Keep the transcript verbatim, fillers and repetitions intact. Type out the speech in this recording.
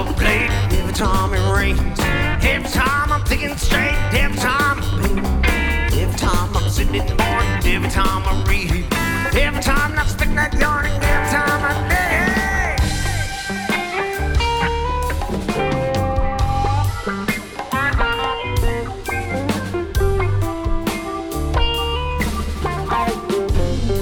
for the plate. Every time it rains, every time I'm thinking straight, every time I paint, every time I'm sitting in the morning, every time I read, every time